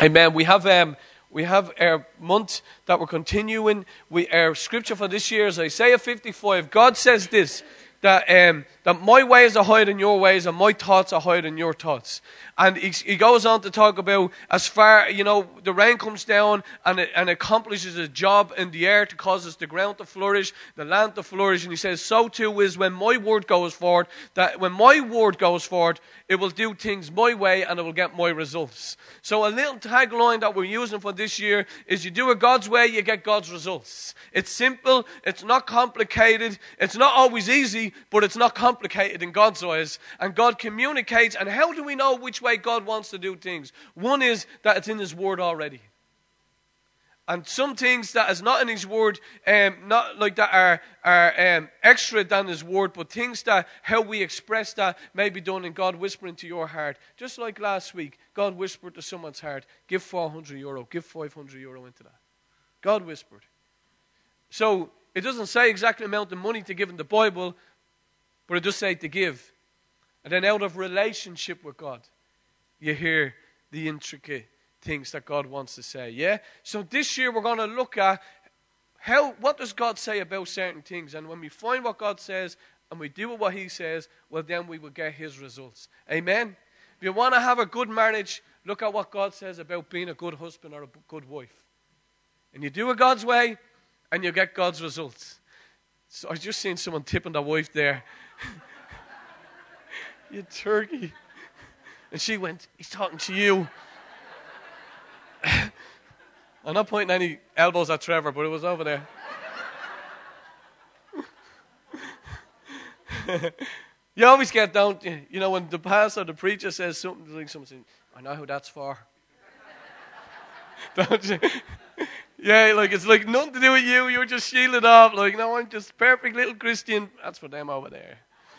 Amen. We have our month that we're continuing. Our scripture for this year is Isaiah 55. God says this, that my ways are higher than your ways and my thoughts are higher than your thoughts. And he goes on to talk about as far, the rain comes down and it accomplishes a job in the earth. It causes the ground to flourish, the land to flourish. And he says, so too is when my word goes forward, that when my word goes forward, it will do things my way and it will get my results. So a little tagline that we're using for this year is you do it God's way, you get God's results. It's simple, it's not complicated, it's not always easy, but it's not complicated in God's eyes. And God communicates. And how do we know which way God wants to do things? One is that it's in His Word already. And some things that is not in His Word, not like that are extra than His Word, but things that how we express that may be done in God whispering to your heart. Just like last week, God whispered to someone's heart, give €400, give €500 into that. God whispered. So it doesn't say exactly the amount of money to give in the Bible, but it does say to give. And then out of relationship with God, you hear the intricate things that God wants to say. Yeah? So this year we're going to look at what does God say about certain things. And when we find what God says and we do what He says, well then we will get His results. Amen? If you want to have a good marriage, look at what God says about being a good husband or a good wife. And you do it God's way and you get God's results. So I was just seeing someone tipping their wife there. You turkey. And she went, he's talking to you. I'm not pointing any elbows at Trevor, but it was over there. You always get down, when the pastor or the preacher says something, like something, I know who that's for. Don't you? Yeah, it's like nothing to do with you. You're just shielded off. No, I'm just perfect little Christian. That's for them over there.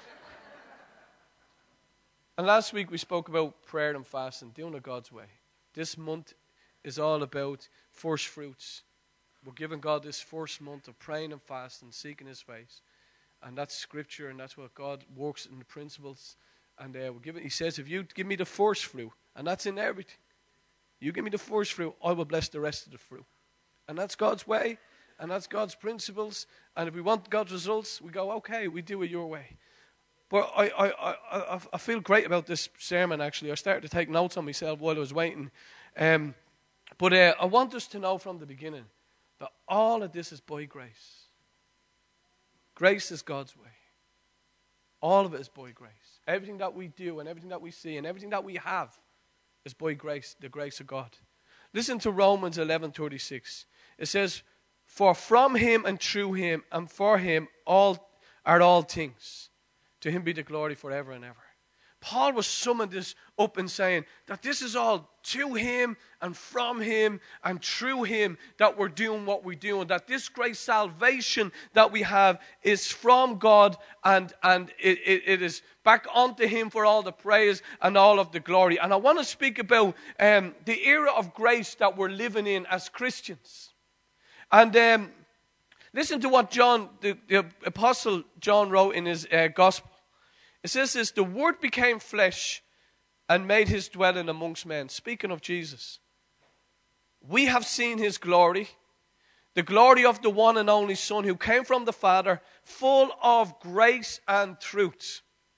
And last week we spoke about prayer and fasting, doing it God's way. This month is all about first fruits. We're giving God this first month of praying and fasting, seeking His face. And that's scripture, and that's what God works in the principles. And He says, if you give me the first fruit, and that's in everything. You give me the first fruit, I will bless the rest of the fruit. And that's God's way, and that's God's principles. And if we want God's results, we go, okay, we do it your way. But I feel great about this sermon, actually. I started to take notes on myself while I was waiting. But I want us to know from the beginning that all of this is by grace. Grace is God's way. All of it is by grace. Everything that we do and everything that we see and everything that we have is by grace, the grace of God. Listen to Romans 11:36. It says, for from Him and through Him and for Him all things. To Him be the glory forever and ever. Paul was summing this up and saying that this is all to Him and from Him and through Him that we're doing what we're doing. That this great salvation that we have is from God and it is back onto Him for all the praise and all of the glory. And I want to speak about the era of grace that we're living in as Christians. And listen to what the Apostle John wrote in his Gospel. It says this, the Word became flesh and made His dwelling amongst men. Speaking of Jesus. We have seen His glory, the glory of the one and only Son who came from the Father, full of grace and truth.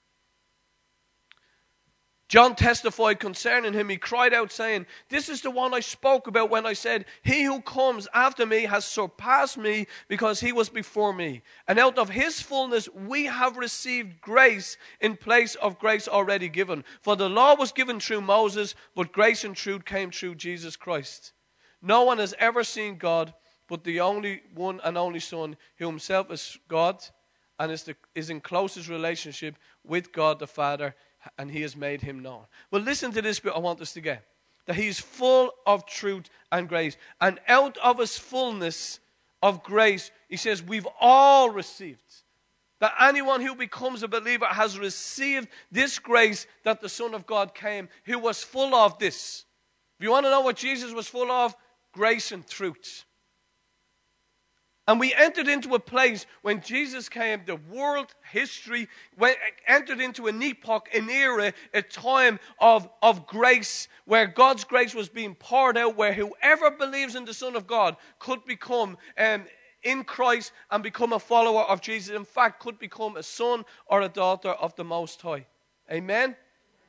John testified concerning Him. He cried out saying, this is the one I spoke about when I said, he who comes after me has surpassed me because he was before me. And out of His fullness we have received grace in place of grace already given. For the law was given through Moses, but grace and truth came through Jesus Christ. No one has ever seen God but the only one and only Son, who Himself is God and is in closest relationship with God the Father, and He has made Him known. Well, listen to this bit I want us to get. That He's full of truth and grace. And out of His fullness of grace, He says, we've all received. That anyone who becomes a believer has received this grace that the Son of God came, who was full of this. If you want to know what Jesus was full of, grace and truth. And we entered into a place when Jesus came, the world history entered into an epoch, an era, a time of grace, where God's grace was being poured out, where whoever believes in the Son of God could become in Christ and become a follower of Jesus. In fact, could become a son or a daughter of the Most High. Amen?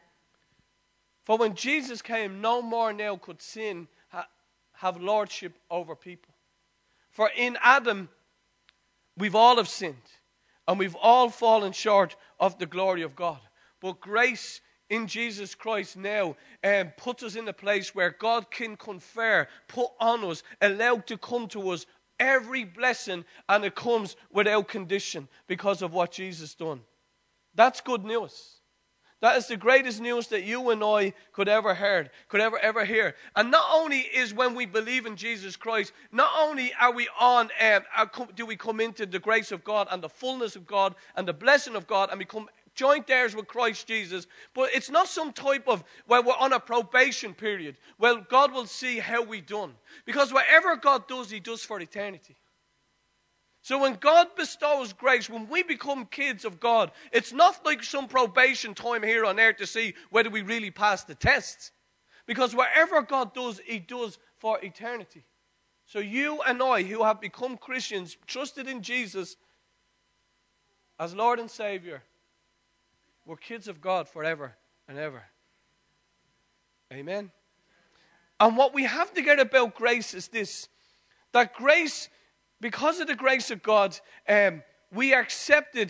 For when Jesus came, no more now could sin have lordship over people. For in Adam, we've all have sinned, and we've all fallen short of the glory of God. But grace in Jesus Christ now puts us in a place where God can confer, put on us, allow to come to us every blessing, and it comes without condition because of what Jesus done. That's good news. That is the greatest news that you and I could ever hear. And not only is when we believe in Jesus Christ, not only are we do we come into the grace of God and the fullness of God and the blessing of God and become joint heirs with Christ Jesus, but it's not some type of, well, we're on a probation period. Well, God will see how we done. Because whatever God does, He does for eternity. So when God bestows grace, when we become kids of God, it's not like some probation time here on earth to see whether we really pass the tests. Because whatever God does, He does for eternity. So you and I, who have become Christians, trusted in Jesus as Lord and Savior, we're kids of God forever and ever. Amen. And what we have to get about grace is this, that grace, because of the grace of God, we are accepted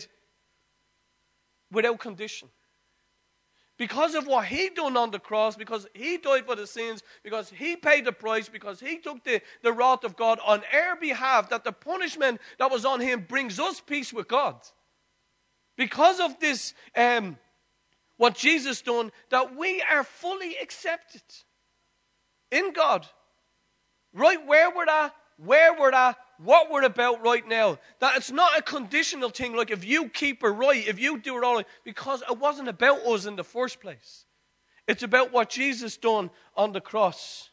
without condition. Because of what He done on the cross, because He died for the sins, because He paid the price, because He took the wrath of God on our behalf, that the punishment that was on Him brings us peace with God. Because of this, what Jesus done, that we are fully accepted in God. Right where we're at, what we're about right now. That it's not a conditional thing, like if you keep it right, if you do it all right, because it wasn't about us in the first place. It's about what Jesus done on the cross.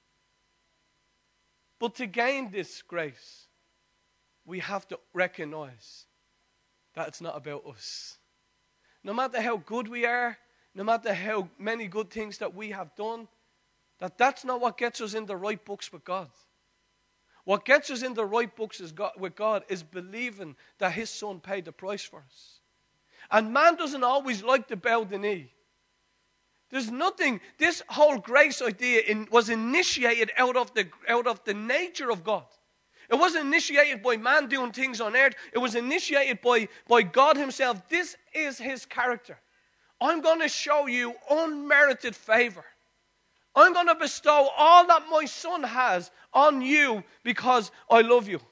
But to gain this grace, we have to recognize that it's not about us. No matter how good we are, no matter how many good things that we have done, that's not what gets us in the right books with God. What gets us in the right books with God is believing that His Son paid the price for us. And man doesn't always like to bow the knee. There's nothing, this whole grace idea was initiated out of the nature of God. It wasn't initiated by man doing things on earth. It was initiated by God Himself. This is His character. I'm going to show you unmerited favor. I'm going to bestow all that my Son has on you because I love you.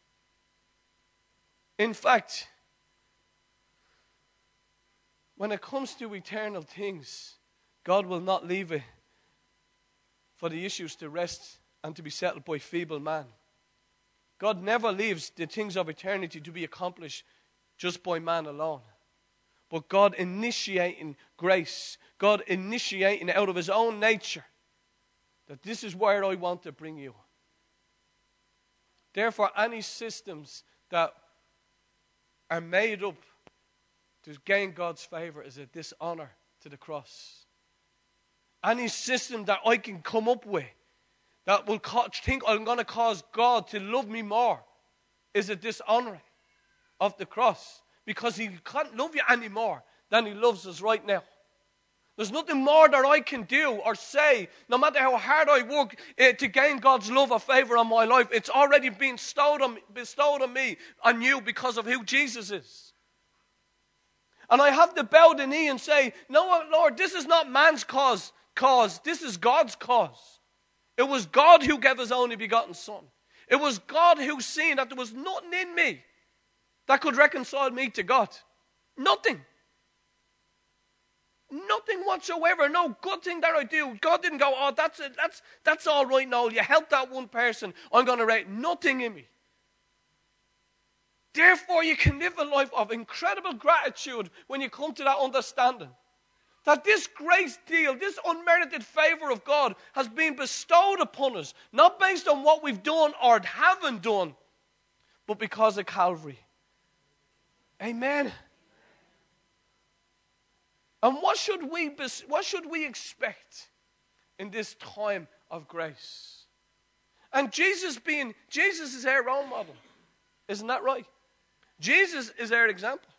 In fact, when it comes to eternal things, God will not leave it for the issues to rest and to be settled by feeble man. God never leaves the things of eternity to be accomplished just by man alone. But God initiating grace, God initiating out of His own nature, that this is where I want to bring you. Therefore, any systems that are made up to gain God's favor is a dishonor to the cross. Any system that I can come up with that will think I'm going to cause God to love me more is a dishonoring of the cross, because He can't love you any more than He loves us right now. There's nothing more that I can do or say, no matter how hard I work to gain God's love or favor on my life. It's already been bestowed on me, on you, because of who Jesus is. And I have to bow the knee and say, no, Lord, this is not man's cause. This is God's cause. It was God who gave His only begotten Son. It was God who seen that there was nothing in me that could reconcile me to God. Nothing. Nothing whatsoever. No good thing that I do. God didn't go, oh, that's it. That's all right now. You help that one person. I'm going to rate nothing in me. Therefore, you can live a life of incredible gratitude when you come to that understanding. That this grace deal, this unmerited favor of God has been bestowed upon us, not based on what we've done or haven't done, but because of Calvary. Amen. And what should we expect in this time of grace? And Jesus is our role model. Isn't that right? Jesus is our example.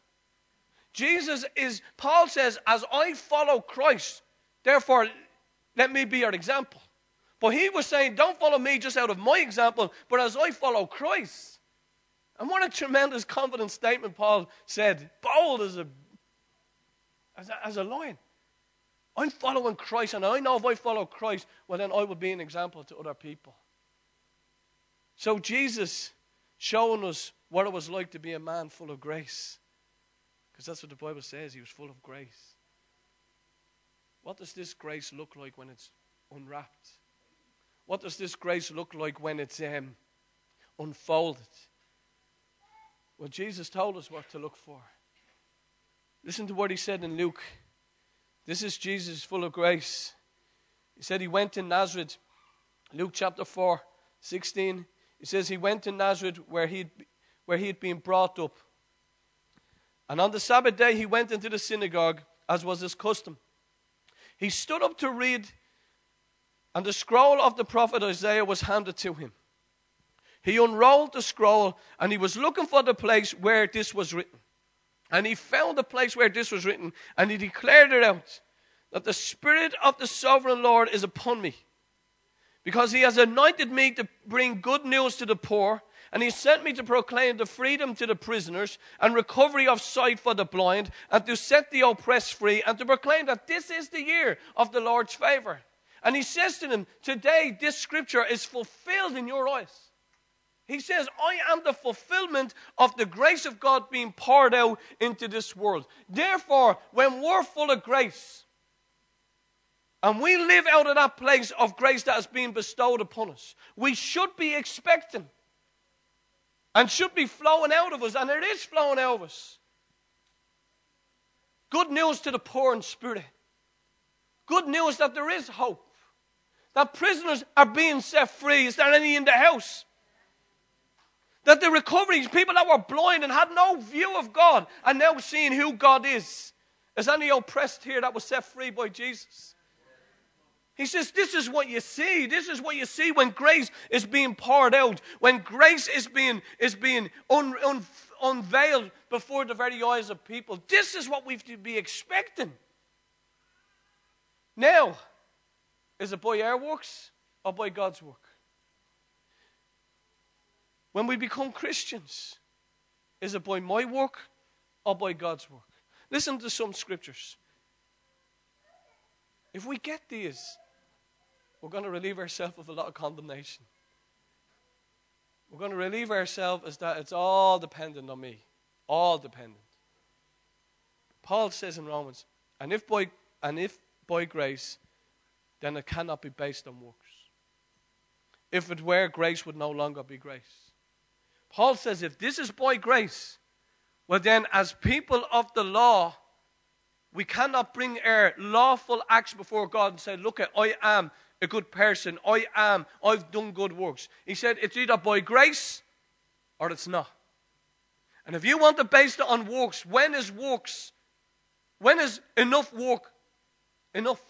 Paul says, as I follow Christ, therefore let me be your example. But he was saying, don't follow me just out of my example, but as I follow Christ. And what a tremendous confident statement Paul said, bold as a lion. I'm following Christ, and I know if I follow Christ, well then I will be an example to other people. So Jesus showing us what it was like to be a man full of grace. Because that's what the Bible says, he was full of grace. What does this grace look like when it's unwrapped? What does this grace look like when it's unfolded? Well, Jesus told us what to look for. Listen to what he said in Luke. This is Jesus full of grace. He said he went to Nazareth. Luke chapter 4:16. He says he went to Nazareth where he had been brought up. And on the Sabbath day he went into the synagogue, as was his custom. He stood up to read, and the scroll of the prophet Isaiah was handed to him. He unrolled the scroll, and he was looking for the place where this was written. And he found the place where this was written, and he declared it out, that the Spirit of the Sovereign Lord is upon me, because he has anointed me to bring good news to the poor, and he sent me to proclaim the freedom to the prisoners, and recovery of sight for the blind, and to set the oppressed free, and to proclaim that this is the year of the Lord's favor. And he says to them, today this scripture is fulfilled in your eyes. He says, I am the fulfillment of the grace of God being poured out into this world. Therefore, when we're full of grace, and we live out of that place of grace that has been bestowed upon us, we should be expecting, and should be flowing out of us, and it is flowing out of us. Good news to the poor in spirit. Good news that there is hope. That prisoners are being set free. Is there any in the house? That the recovery, people that were blind and had no view of God, are now seeing who God is. Is any oppressed here that was set free by Jesus? He says, this is what you see. This is what you see when grace is being poured out. When grace is being unveiled before the very eyes of people. This is what we've to be expecting. Now, is it by our works or by God's work? When we become Christians, is it by my work or by God's work? Listen to some scriptures. If we get these, we're going to relieve ourselves of a lot of condemnation. We're going to relieve ourselves as that it's all dependent on me. All dependent. Paul says in Romans, and if by grace, then it cannot be based on works. If it were, grace would no longer be grace. Paul says if this is by grace, well then as people of the law, we cannot bring our lawful acts before God and say, look, I am a good person. I've done good works. He said it's either by grace or it's not. And if you want to base it on works, when is enough work enough?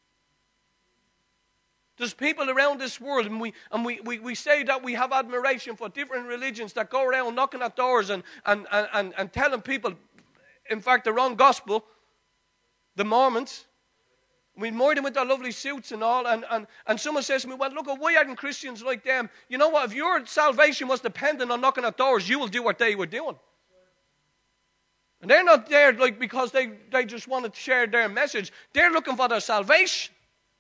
There's people around this world, and we say that we have admiration for different religions that go around knocking at doors and telling people, in fact, the wrong gospel, the Mormons. We admire them with their lovely suits and all, and someone says to me, well, look, why aren't Christians like them? You know what, if your salvation was dependent on knocking at doors, you will do what they were doing. And they're not there like because they just want to share their message. They're looking for their salvation.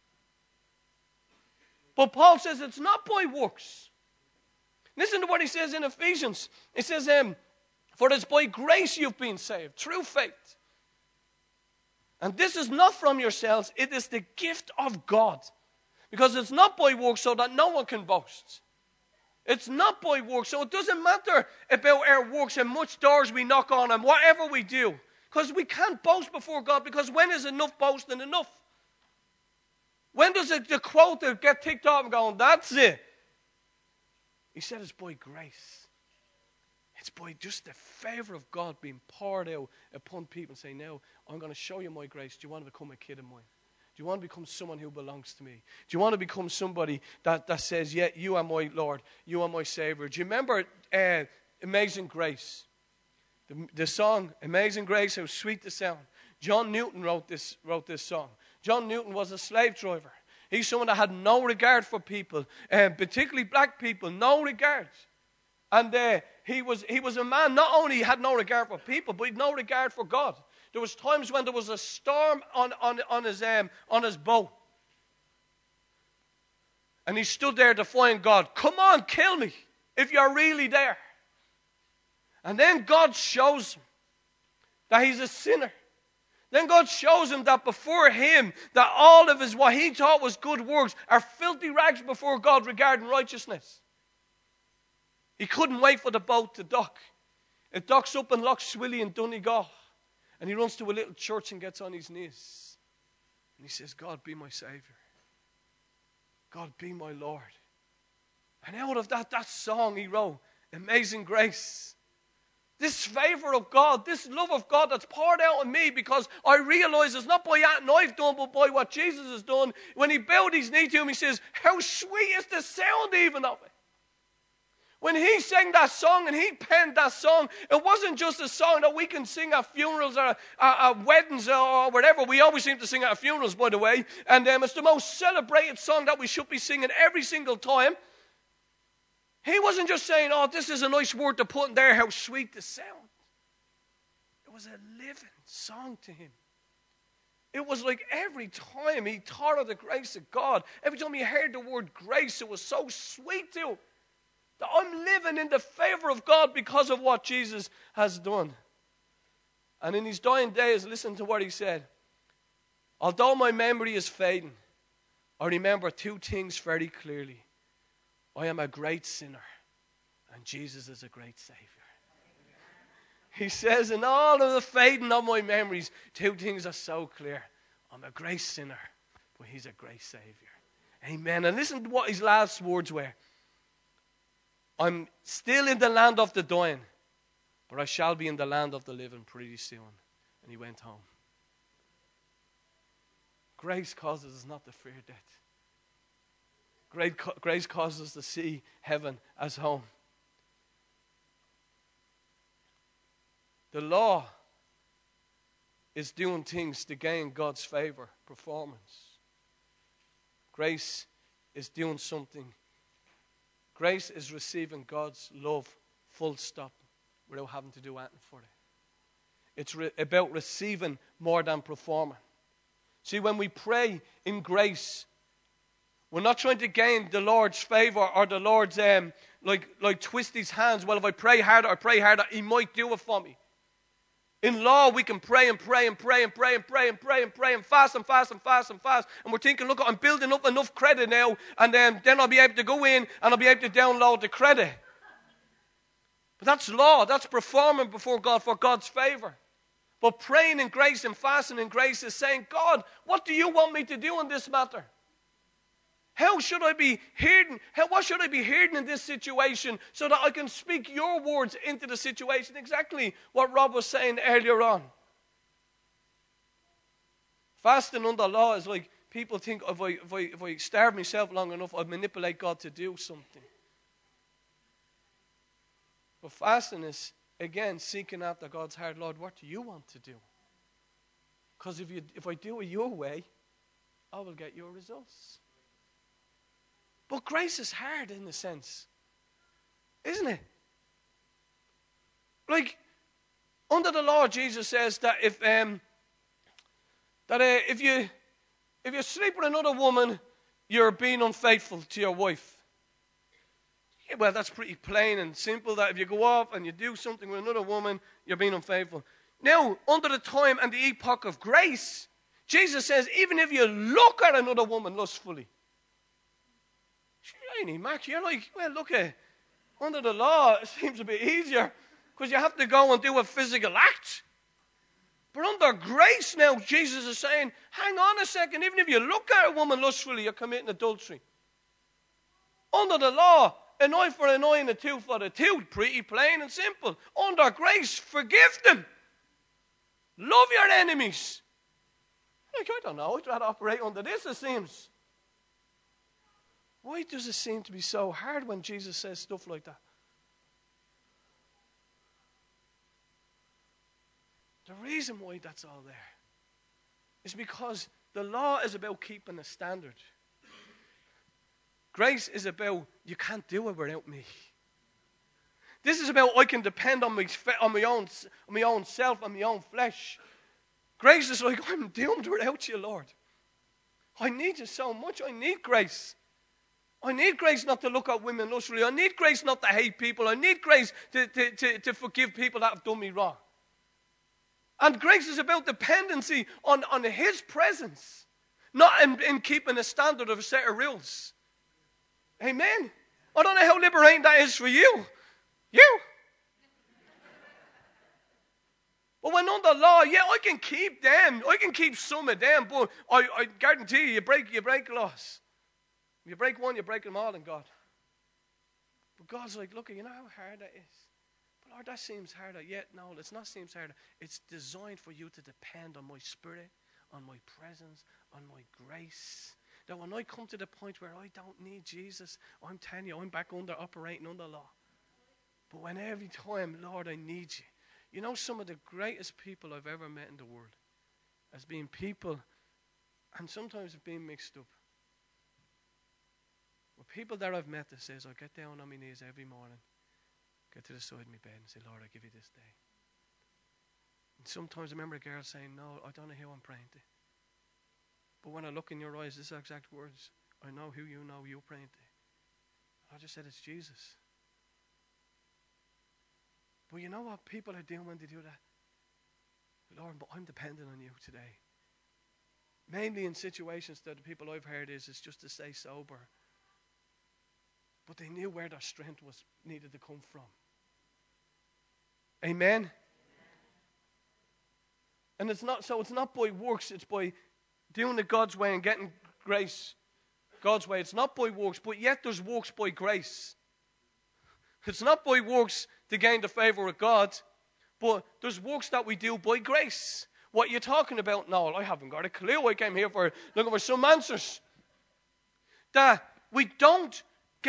But Paul says it's not by works. Listen to what he says in Ephesians. He says, for it's by grace you've been saved, through faith. And this is not from yourselves, it is the gift of God. Because it's not by works so that no one can boast. It's not by works, so it doesn't matter about our works and much doors we knock on and whatever we do. Because we can't boast before God, because when is enough boasting enough? When does the quota get ticked off and going, that's it? He said it's by grace. It's by just the favor of God being poured out upon people and saying, now, I'm going to show you my grace. Do you want to become a kid of mine? Do you want to become someone who belongs to me? Do you want to become somebody that says, yeah, you are my Lord, you are my Savior? Do you remember Amazing Grace? The song, Amazing Grace, how sweet the sound. John Newton wrote this song. John Newton was a slave driver. He's someone that had no regard for people, particularly black people, no regard. And he was a man, not only he had no regard for people, but he had no regard for God. There was times when there was a storm on his boat. And he stood there defying God. Come on, kill me if you're really there. And then God shows him that he's a sinner. Then God shows him that before him, that all of his, what he thought was good works, are filthy rags before God regarding righteousness. He couldn't wait for the boat to dock. It docks up in Loch Swilly in Donegal. And he runs to a little church and gets on his knees. And he says, God, be my Savior. God, be my Lord. And out of that song he wrote, Amazing Grace. This favor of God, this love of God that's poured out on me, because I realize it's not by anything I've done, but by what Jesus has done. When he bowed his knee to him, he says, how sweet is the sound even of it. When he sang that song and he penned that song, it wasn't just a song that we can sing at funerals or at weddings or whatever. We always seem to sing at funerals, by the way. And it's the most celebrated song that we should be singing every single time. He wasn't just saying, oh, this is a nice word to put in there, how sweet the sound. It was a living song to him. It was like every time he thought of the grace of God, every time he heard the word grace, it was so sweet to him. That I'm living in the favor of God because of what Jesus has done. And in his dying days, listen to what he said. Although my memory is fading, I remember two things very clearly. I am a great sinner, and Jesus is a great Savior. He says, in all of the fading of my memories, two things are so clear. I'm a great sinner, but he's a great Savior. Amen. And listen to what his last words were. I'm still in the land of the dying, but I shall be in the land of the living pretty soon. And he went home. Grace causes us not to fear death. Grace causes us to see heaven as home. The law is doing things to gain God's favor, performance. Grace is doing something. Grace is receiving God's love, full stop, without having to do anything for it. It's about receiving more than performing. See, when we pray in grace, we're not trying to gain the Lord's favor or the Lord's, like twist his hands. Well, if I pray harder, he might do it for me. In law, we can pray and pray and pray and pray and pray and pray and pray and fast and fast and fast and fast. And we're thinking, look, I'm building up enough credit now, and then I'll be able to go in and I'll be able to download the credit. But that's law. That's performing before God for God's favor. But praying in grace and fasting in grace is saying, God, what do you want me to do in this matter? How should I be hearing? What should I be hearing in this situation so that I can speak your words into the situation? Exactly what Rob was saying earlier on. Fasting under law is like people think if I starve myself long enough, I'll manipulate God to do something. But fasting is, again, seeking after God's heart. Lord, what do you want to do? Because if I do it your way, I will get your results. But grace is hard in a sense, isn't it? Like, under the law, Jesus says that if you sleep with another woman, you're being unfaithful to your wife. Yeah, well, that's pretty plain and simple, that if you go off and you do something with another woman, you're being unfaithful. Now, under the time and the epoch of grace, Jesus says, even if you look at another woman lustfully, Mac, you're like, well, look, under the law, it seems a bit easier because you have to go and do a physical act. But under grace now, Jesus is saying, hang on a second, even if you look at a woman lustfully, you're committing adultery. Under the law, an eye for an eye and a tooth for a tooth. Pretty plain and simple. Under grace, forgive them. Love your enemies. Like, I don't know. I'd rather operate under this, it seems. Why does it seem to be so hard when Jesus says stuff like that? The reason why that's all there is because the law is about keeping a standard. Grace is about, you can't do it without me. This is about, I can depend on my own self, on my own flesh. Grace is like, I'm doomed without you, Lord. I need you so much. I need grace. I need grace not to look at women lustfully. I need grace not to hate people. I need grace to forgive people that have done me wrong. And grace is about dependency on His presence, not in keeping a standard of a set of rules. Amen. I don't know how liberating that is for you. But when under law, yeah, I can keep them. I can keep some of them, but I guarantee you break laws. If you break one, you break them all in God. But God's like, look, you know how hard that is? But Lord, that seems harder. Yet, no, it's not seems harder. It's designed for you to depend on my Spirit, on my presence, on my grace. That when I come to the point where I don't need Jesus, I'm telling you, I'm back operating under law. But when every time, Lord, I need you. You know, some of the greatest people I've ever met in the world as being people, and sometimes it's being mixed up. Well, people that I've met that says, I get down on my knees every morning, get to the side of my bed and say, Lord, I give you this day. And sometimes I remember a girl saying, no, I don't know who I'm praying to. But when I look in your eyes, these are exact words. I know who you know you're praying to. I just said, it's Jesus. But you know what people are doing when they do that? Lord, but I'm dependent on you today. Mainly in situations that the people I've heard is just to stay sober. But they knew where their strength was needed to come from. Amen? And it's not by works, it's by doing it God's way and getting grace God's way. It's not by works, but yet there's works by grace. It's not by works to gain the favor of God, but there's works that we do by grace. What are you talking about, Noel? I haven't got a clue. I came here looking for some answers. That we don't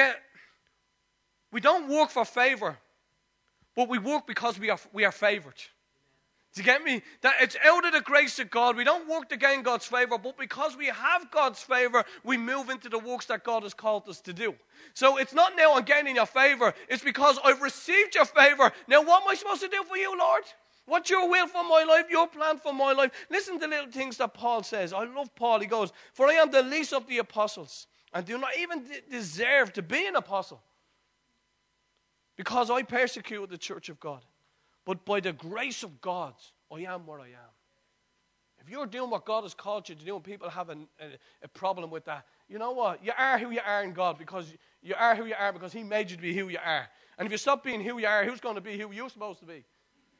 work for favor, but we work because we are favored. Do you get me? That it's out of the grace of God. We don't work to gain God's favor, but because we have God's favor, we move into the works that God has called us to do. So it's not now I'm gaining your favor. It's because I've received your favor. Now what am I supposed to do for you, Lord? What's your will for my life? Your plan for my life? Listen to the little things that Paul says. I love Paul. He goes, for I am the least of the apostles, and do not even deserve to be an apostle, because I persecuted the church of God. But by the grace of God, I am where I am. If you're doing what God has called you to do and people have a problem with that, you know what? You are who you are in God because you are who you are because He made you to be who you are. And if you stop being who you are, who's going to be who you're supposed to be?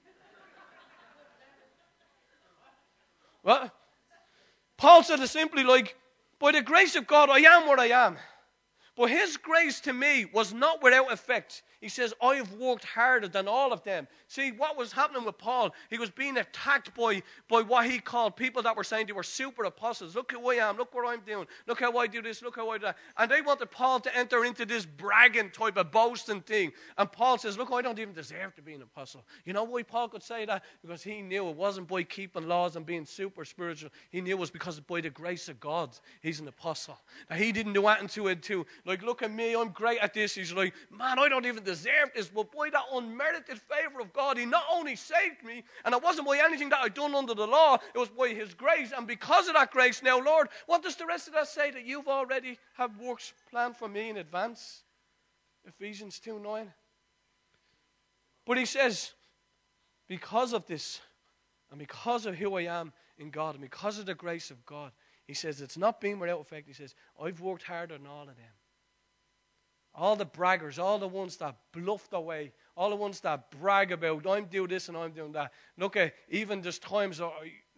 Well, Paul said it simply like, by the grace of God, I am where I am. But His grace to me was not without effect. He says, I have worked harder than all of them. See, what was happening with Paul, he was being attacked by what he called people that were saying they were super apostles. Look who I am. Look what I'm doing. Look how I do this. Look how I do that. And they wanted Paul to enter into this bragging type of boasting thing. And Paul says, look, I don't even deserve to be an apostle. You know why Paul could say that? Because he knew it wasn't by keeping laws and being super spiritual. He knew it was because by the grace of God, he's an apostle. Now, he didn't do anything to it too. Like, look at me, I'm great at this. He's like, man, I don't even deserve this. But by that unmerited favor of God, He not only saved me, and it wasn't by anything that I'd done under the law, it was by His grace. And because of that grace now, Lord, what does the rest of that say? That you've already have works planned for me in advance? Ephesians 2:9. But he says, because of this, and because of who I am in God, and because of the grace of God, he says, it's not being without effect. He says, I've worked harder than all of them. All the braggers, all the ones that bluffed away, all the ones that brag about, I'm doing this and I'm doing that. Look at, even there's times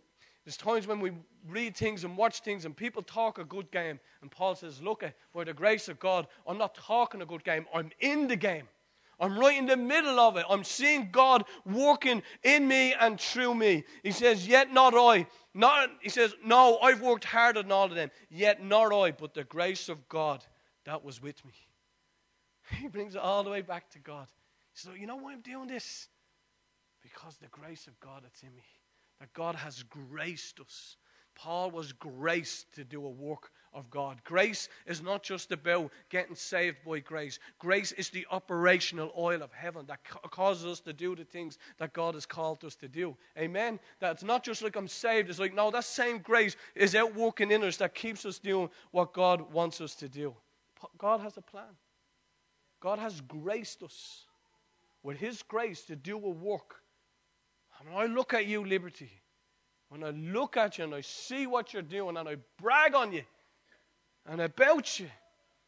There's times when we read things and watch things and people talk a good game. And Paul says, look, by the grace of God, I'm not talking a good game. I'm in the game. I'm right in the middle of it. I'm seeing God working in me and through me. He says, yet not I. He says, no, I've worked harder than all of them. Yet not I, but the grace of God that was with me. He brings it all the way back to God. He says, you know why I'm doing this? Because the grace of God that's in me. That God has graced us. Paul was graced to do a work of God. Grace is not just about getting saved by grace. Grace is the operational oil of heaven that causes us to do the things that God has called us to do. Amen? That it's not just like I'm saved. It's like, no, that same grace is out working in us that keeps us doing what God wants us to do. God has a plan. God has graced us with His grace to do a work. And when I look at you, Liberty, when I look at you and I see what you're doing and I brag on you and about you,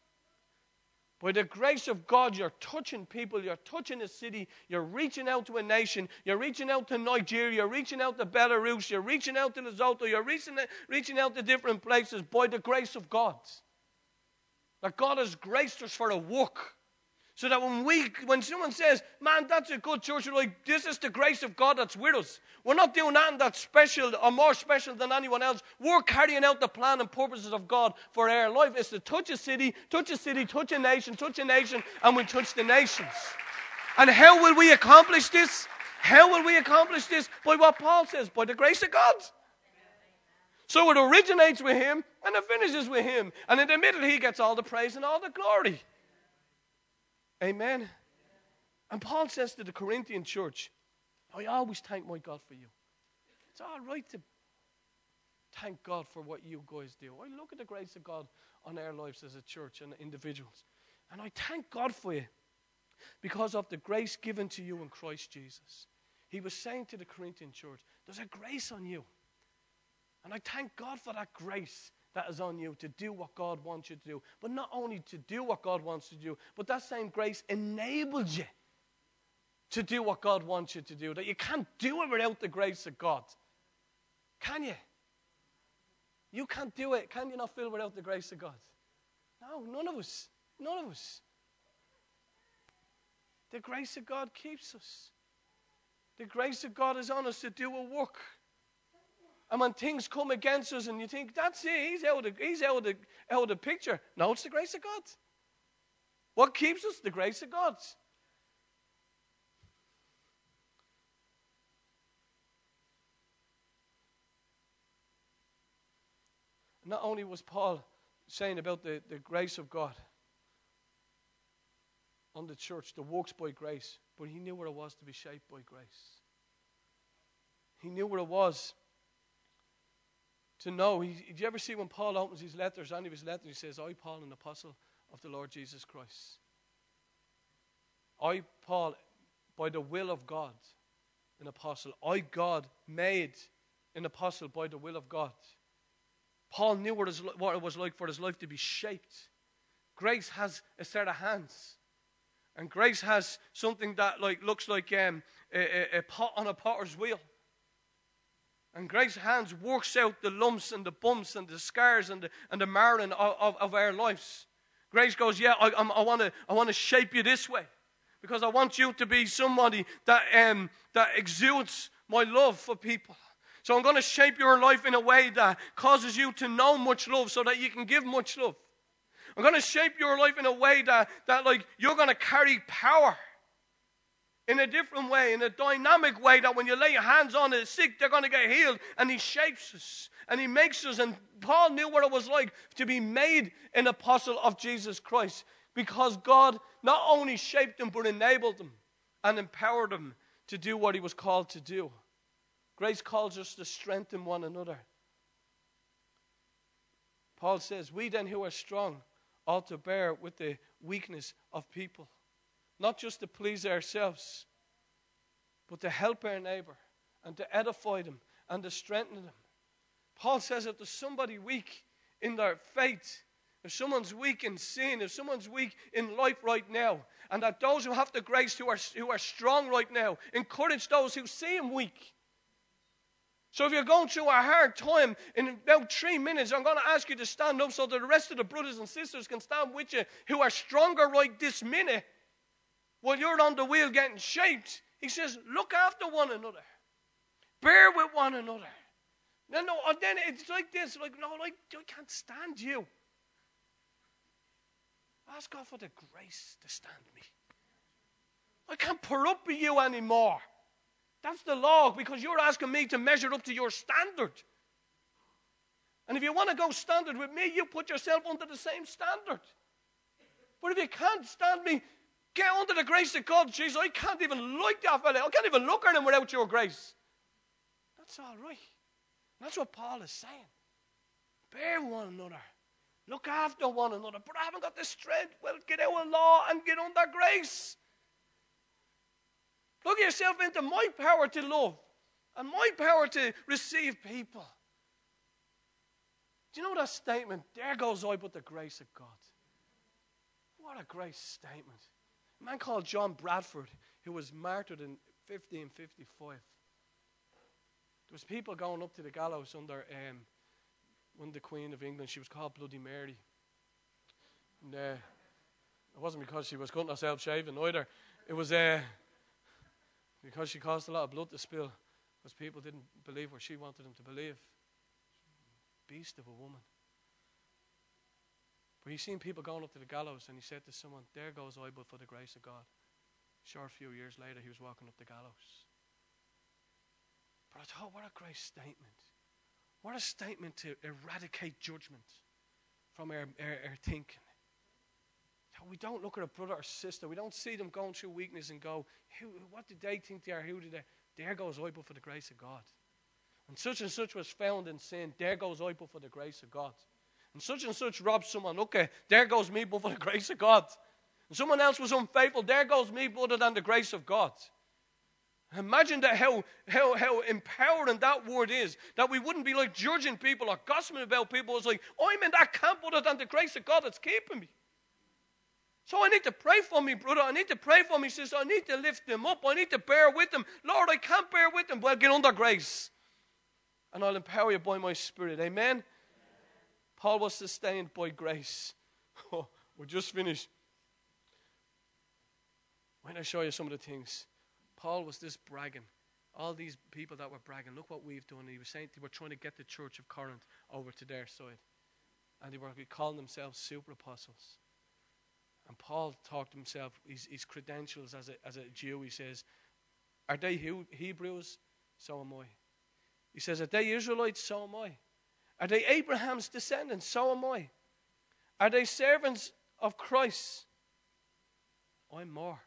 by the grace of God, you're touching people, you're touching a city, you're reaching out to a nation, you're reaching out to Nigeria, you're reaching out to Belarus, you're reaching out to Lesotho, you're reaching out to different places by the grace of God. That God has graced us for a work. So that when someone says, man, that's a good church, we're like, this is the grace of God that's with us. We're not doing anything that's special or more special than anyone else. We're carrying out the plan and purposes of God for our life. It's to touch a city, touch a nation, and we touch the nations. And how will we accomplish this? How will we accomplish this? By what Paul says, by the grace of God. So it originates with Him and it finishes with Him. And in the middle, He gets all the praise and all the glory. Amen. And Paul says to the Corinthian church, I always thank my God for you. It's all right to thank God for what you guys do. I look at the grace of God on our lives as a church and individuals. And I thank God for you because of the grace given to you in Christ Jesus. He was saying to the Corinthian church, there's a grace on you. And I thank God for that grace that is on you to do what God wants you to do. But not only to do what God wants you to do, but that same grace enables you to do what God wants you to do. That you can't do it without the grace of God. Can you? You can't do it. Can you not feel without the grace of God? No, none of us. None of us. The grace of God keeps us. The grace of God is on us to do a work. And when things come against us and you think, that's it, he's out of the picture. No, it's the grace of God. What keeps us? The grace of God. Not only was Paul saying about the grace of God on the church, the works by grace, but he knew what it was to be shaped by grace. He knew what it was to know. Did you ever see when Paul opens his letters, any of his letters, he says, I, Paul, an apostle of the Lord Jesus Christ. I, Paul, by the will of God, an apostle. I, God, made an apostle by the will of God. Paul knew what it was like for his life to be shaped. Grace has a set of hands. And grace has something that looks like a pot on a potter's wheel. And grace's hands works out the lumps and the bumps and the scars and the marring of our lives. Grace goes, yeah, I want to shape you this way. Because I want you to be somebody that exudes my love for people. So I'm going to shape your life in a way that causes you to know much love so that you can give much love. I'm going to shape your life in a way that you're going to carry power in a different way, in a dynamic way, that when you lay your hands on the sick, they're going to get healed. And he shapes us and he makes us. And Paul knew what it was like to be made an apostle of Jesus Christ, because God not only shaped him but enabled him and empowered him to do what he was called to do. Grace calls us to strengthen one another. Paul says, we then who are strong ought to bear with the weakness of people. Not just to please ourselves, but to help our neighbor and to edify them and to strengthen them. Paul says if there's somebody weak in their faith, if someone's weak in sin, if someone's weak in life right now, and that those who have the grace who are strong right now, encourage those who see him weak. So if you're going through a hard time, in about 3 minutes, I'm going to ask you to stand up so that the rest of the brothers and sisters can stand with you who are stronger right this minute while you're on the wheel getting shaped. He says, look after one another. Bear with one another. No, and then it's like this, like, no, like, I can't stand you. Ask God for the grace to stand me. I can't put up with you anymore. That's the law, because you're asking me to measure up to your standard. And if you want to go standard with me, you put yourself under the same standard. But if you can't stand me, get under the grace of God. Jesus, I can't even like that fella. I can't even look at him without your grace. That's all right. That's what Paul is saying. Bear one another. Look after one another. But I haven't got the strength. Well, get out of law and get under grace. Plug yourself into my power to love and my power to receive people. Do you know that statement? There goes I but the grace of God. What a great statement. A man called John Bradford, who was martyred in 1555. There was people going up to the gallows under when the Queen of England, she was called Bloody Mary. And it wasn't because she was cutting herself shaving either. It was because she caused a lot of blood to spill, because people didn't believe what she wanted them to believe. Beast of a woman. But he seen people going up to the gallows, and he said to someone, there goes I but for the grace of God. Sure, a few years later he was walking up the gallows. But I thought, what a great statement. What a statement to eradicate judgment from our thinking. We don't look at a brother or sister. We don't see them going through weakness and go, what did they think they are? Who did they? There goes I but for the grace of God. And such was found in sin. There goes I but for the grace of God. And such robbed someone. Okay, there goes me but for the grace of God. And someone else was unfaithful. There goes me but than the grace of God. Imagine that how empowering that word is. That we wouldn't be like judging people or gossiping about people. It's like, I'm in that camp other than the grace of God that's keeping me. So I need to pray for me, brother. I need to pray for me, sister. I need to lift them up. I need to bear with them. Lord, I can't bear with them. Well, get under grace. And I'll empower you by my Spirit. Amen? Paul was sustained by grace. Oh, we're just finished. When I show you some of the things, Paul was this bragging. All these people that were bragging, look what we've done. He was saying they were trying to get the church of Corinth over to their side. And they were calling themselves super apostles. And Paul talked to himself, his credentials as a Jew. He says, are they Hebrews? So am I. He says, are they Israelites? So am I. Are they Abraham's descendants? So am I. Are they servants of Christ? I'm more.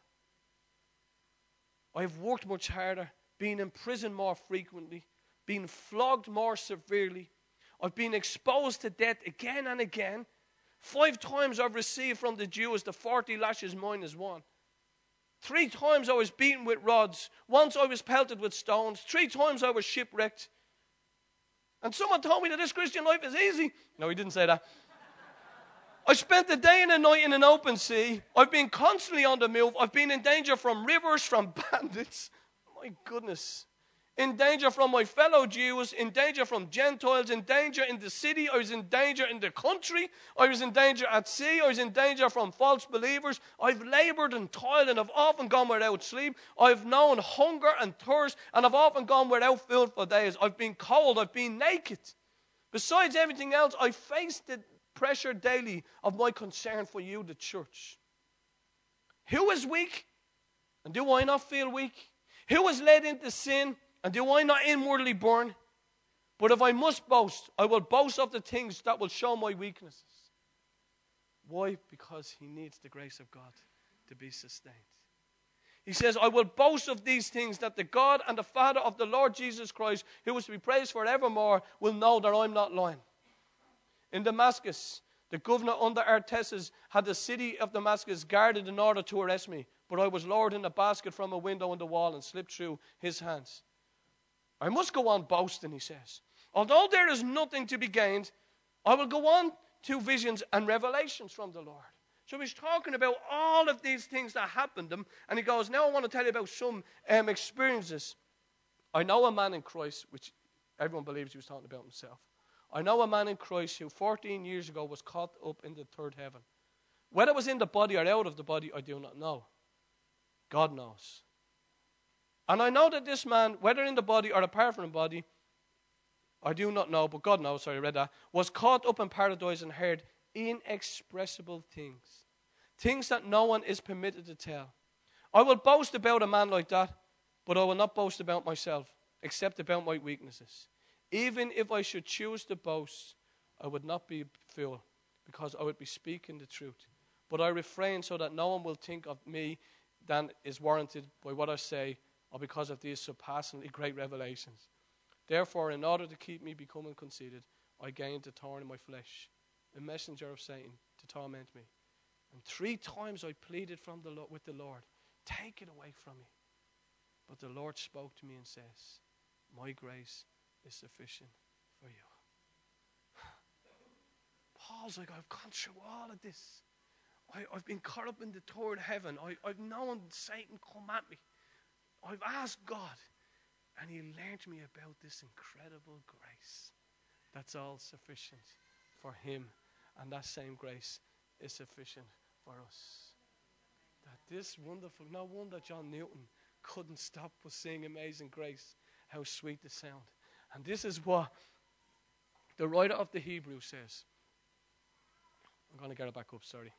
I've worked much harder, been in prison more frequently, been flogged more severely. I've been exposed to death again and again. 5 times I've received from the Jews the 40 lashes minus 1. 3 times I was beaten with rods. Once I was pelted with stones. 3 times I was shipwrecked. And someone told me that this Christian life is easy. No, he didn't say that. I spent the day and the night in an open sea. I've been constantly on the move. I've been in danger from rivers, from bandits. My goodness. In danger from my fellow Jews, in danger from Gentiles, in danger in the city, I was in danger in the country, I was in danger at sea, I was in danger from false believers. I've labored and toiled and I've often gone without sleep. I've known hunger and thirst and I've often gone without food for days. I've been cold, I've been naked. Besides everything else, I faced the pressure daily of my concern for you, the church. Who is weak? And do I not feel weak? Who is led into sin? And do I not inwardly burn? But if I must boast, I will boast of the things that will show my weaknesses. Why? Because he needs the grace of God to be sustained. He says, I will boast of these things that the God and the Father of the Lord Jesus Christ, who is to be praised forevermore, will know that I'm not lying. In Damascus, the governor under Artaxerxes had the city of Damascus guarded in order to arrest me. But I was lowered in a basket from a window in the wall and slipped through his hands. I must go on boasting, he says. Although there is nothing to be gained, I will go on to visions and revelations from the Lord. So he's talking about all of these things that happened to him. And he goes, now I want to tell you about some experiences. I know a man in Christ, which everyone believes he was talking about himself. I know a man in Christ who 14 years ago was caught up in the third heaven. Whether it was in the body or out of the body, I do not know. God knows. And I know that this man, whether in the body or apart from the body, I do not know, but God knows, sorry, I read that, was caught up in paradise and heard inexpressible things. Things that no one is permitted to tell. I will boast about a man like that, but I will not boast about myself, except about my weaknesses. Even if I should choose to boast, I would not be a fool, because I would be speaking the truth. But I refrain so that no one will think of me than is warranted by what I say, or because of these surpassingly great revelations. Therefore, in order to keep me becoming conceited, I gained a thorn in my flesh, a messenger of Satan to torment me. And 3 times I pleaded with the Lord, take it away from me. But the Lord spoke to me and says, my grace is sufficient for you. Paul's like, I've gone through all of this. I've been caught up in the third heaven. I've known Satan come at me. I've asked God. And he learned me about this incredible grace. That's all sufficient for him. And that same grace is sufficient for us. That this wonderful, no wonder John Newton couldn't stop but sing Amazing Grace. How sweet the sound. And this is what the writer of the Hebrews says. I'm going to get it back up, sorry.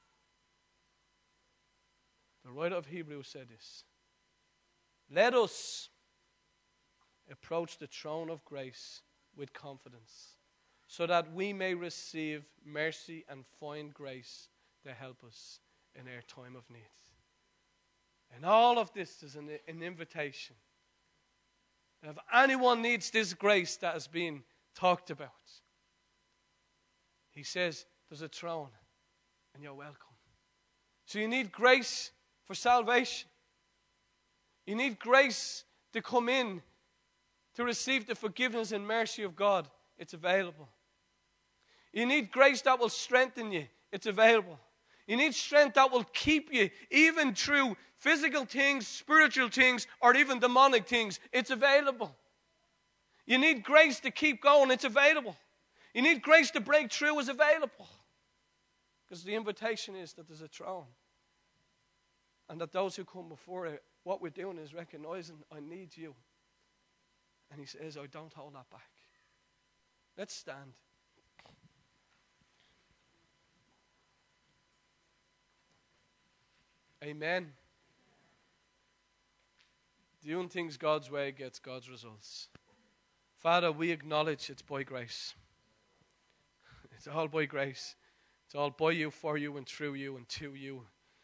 The writer of Hebrews said this. Let us approach the throne of grace with confidence, so that we may receive mercy and find grace to help us in our time of need. And all of this is an invitation. And if anyone needs this grace that has been talked about, he says there's a throne and you're welcome. So you need grace for salvation. You need grace to come in to receive the forgiveness and mercy of God. It's available. You need grace that will strengthen you. It's available. You need strength that will keep you even through physical things, spiritual things, or even demonic things. It's available. You need grace to keep going. It's available. You need grace to break through. It's available. Because the invitation is that there's a throne. And that those who come before it, what we're doing is recognizing, I need you. And he says, I don't hold that back. Let's stand. Amen. Doing things God's way gets God's results. Father, we acknowledge it's by grace. It's all by grace. It's all by you, for you, and through you, and to you.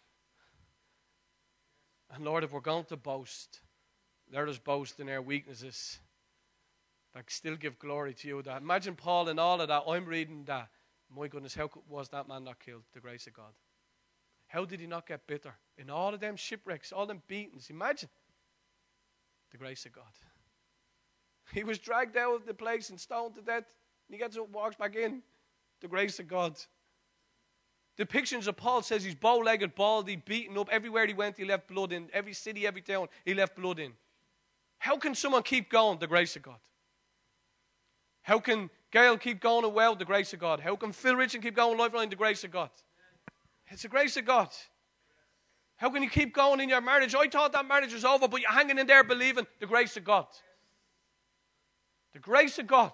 And Lord, if we're going to boast, let us boast in our weaknesses, but still give glory to you. That imagine Paul and all of that. I'm reading that. My goodness, how was that man not killed? The grace of God. How did he not get bitter? In all of them shipwrecks, all them beatings. Imagine the grace of God. He was dragged out of the place and stoned to death. And he gets up and walks back in. The grace of God. Depictions of Paul says he's bow-legged, baldy, beaten up. Everywhere he went, he left blood in. Every city, every town, he left blood in. How can someone keep going? The grace of God. How can Gail keep going and well? The grace of God. How can Phil Richard keep going lifeline? The grace of God. It's the grace of God. How can you keep going in your marriage? I thought that marriage was over, but you're hanging in there believing the grace of God. The grace of God.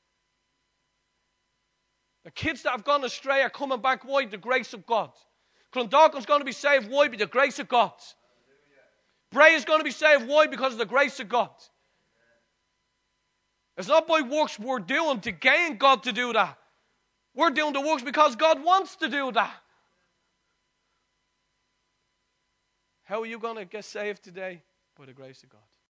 The kids that have gone astray are coming back. Why? The grace of God. Clondalkin's going to be saved. Why? By the grace of God. Bray is going to be saved. Why? Because of the grace of God. It's not by works we're doing to gain God to do that. We're doing the works because God wants to do that. How are you going to get saved today? By the grace of God.